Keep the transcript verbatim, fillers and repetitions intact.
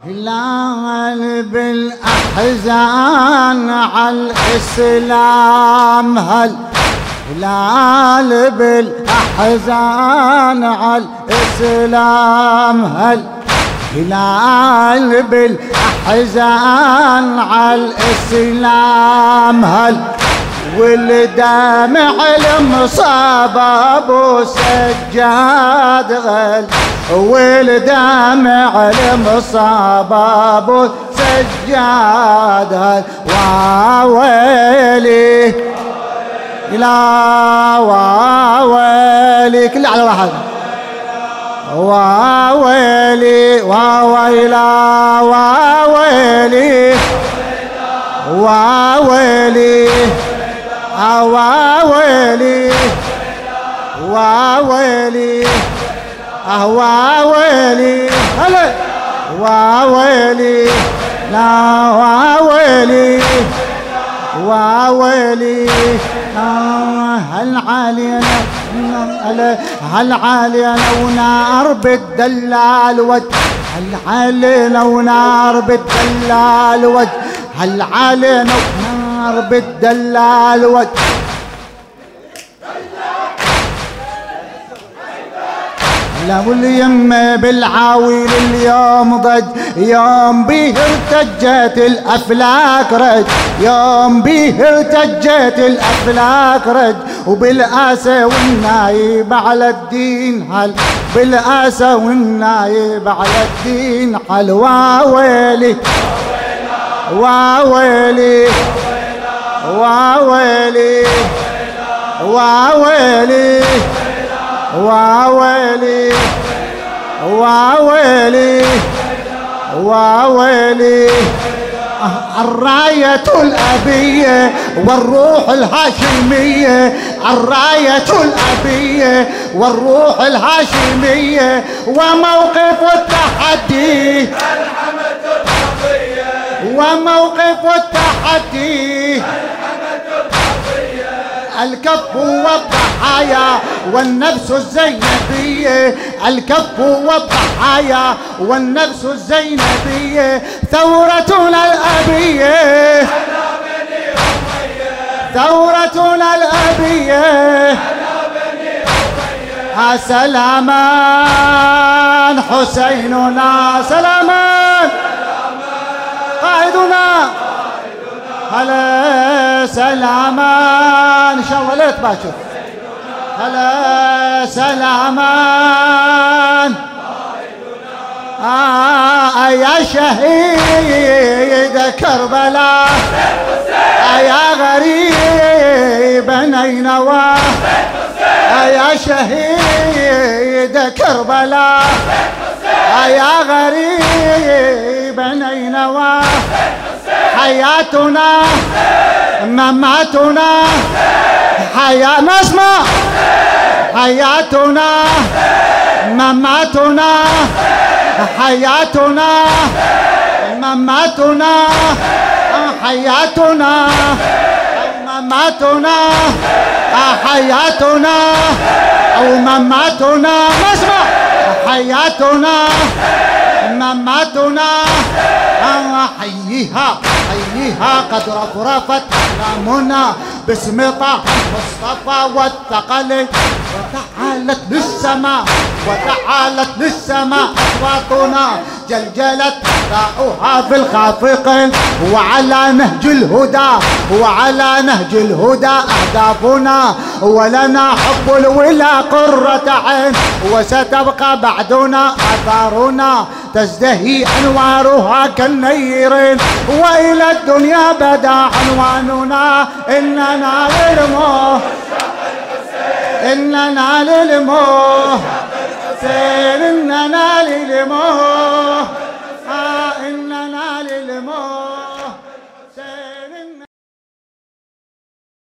هلال بالأحزان على الإسلام هل هلال بالأحزان على الإسلام هل هلال بالأحزان على الإسلام هل والدمع المصاب أبو سجاد غل والدمع المصاب أبو سجاد هل واويلي لا واويلي كل على واحد واويلي واويلا واويلي واويلي واويلي واويلي واويلي هلا واويلي لا واويلي واويلي هل علينا هل علينا ونار بالدلال وجه هل علينا ونار بالدلال وجه هل علينا ونار بالدلال وجه لو اليمه بالعاويل اليوم ضج يوم بيه ارتجت الافلاك رج يوم بيه ارتجت الافلاك رج وبالاسى والنايب على الدين هل بالاسى والنايب على الدين هل واويلي واويلي واويلي واويلي واويلي واويلي واويلي الراية الأبية والروح الهاشمية الراية الأبية والروح الهاشمية وموقف التحدي الحمد القضية وموقف التحدي الكف والضحايا والنفس الزينبية الكف والضحايا والنفس الزينبية ثورتنا الأبية ثورتنا الأبية سلامان حسيننا سلامان قائدنا هلا سلامان ان شاء الله لا تباشر هلا سلامان آه يا شهيد كربلاء آه يا غريب نينوى آه يا شهيد كربلاء آه يا غريب نينوى حياتنا مماتنا حياة نسمع حياتنا مماتنا حياتنا مماتنا حياتنا مماتنا حياتنا أو مماتنا نسمع حياتنا مماتنا حييها حييها قد رفرفت أقلامنا باسم طه المصطفى والثقل وتعالت للسماء وتعالت للسماء أصواتنا جلجلت أداؤها في الخافقين وعلى نهج الهدى وعلى نهج الهدى أهدافنا ولنا حب الولا قرة عين وستبقى بعدنا آثارنا تزدهي أنوارها كالنيرين وإلى الدنيا بدا عنواننا إننا للموه إننا للموه إننا للموه